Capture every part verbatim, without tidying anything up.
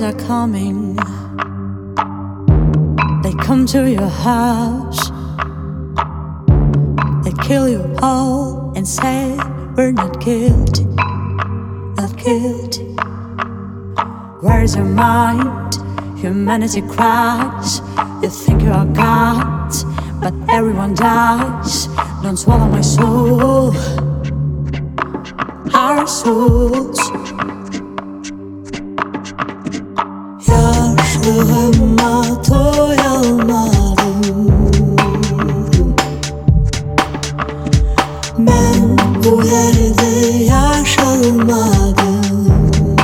are coming. They come to your house. They kill you all and say we're not guilty, not guilty. Where's your mind? Humanity cries. You think you are God, but everyone dies. Don't swallow my soul, our souls. Yaşlığıma doyamadım. Ben bu yerde yaşamadım.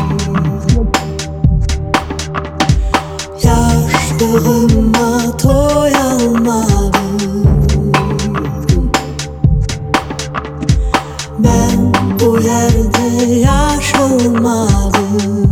Yaşlığıma doyamadım. Ben bu yerde yaşamadım.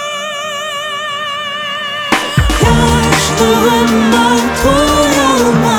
Yaşlığımdan doyamadım.